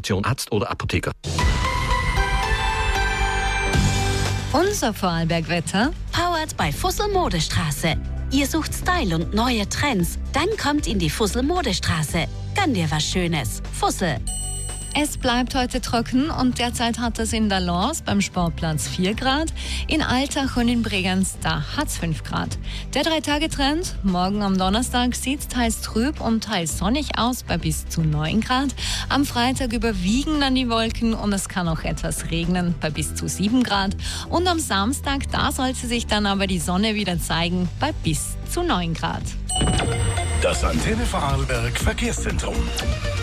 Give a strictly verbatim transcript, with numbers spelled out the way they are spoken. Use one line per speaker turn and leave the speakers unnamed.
Konsultation Arzt oder Apotheker.
Unser Vorarlberg-Wetter
powered by Fussel Modestraße. Ihr sucht Style und neue Trends? Dann kommt in die Fussel Modestraße. Gönn dir was Schönes. Fussel.
Es bleibt heute trocken und derzeit hat es in Dalens beim Sportplatz vier Grad, in Altach und in Bregenz, da hat es fünf Grad. Der Drei-Tage-Trend, morgen am Donnerstag sieht es teils trüb und teils sonnig aus bei bis zu neun Grad. Am Freitag überwiegen dann die Wolken und es kann auch etwas regnen bei bis zu sieben Grad. Und am Samstag, da sollte sich dann aber die Sonne wieder zeigen bei bis zu neun Grad.
Das Antenne Vorarlberg Verkehrszentrum.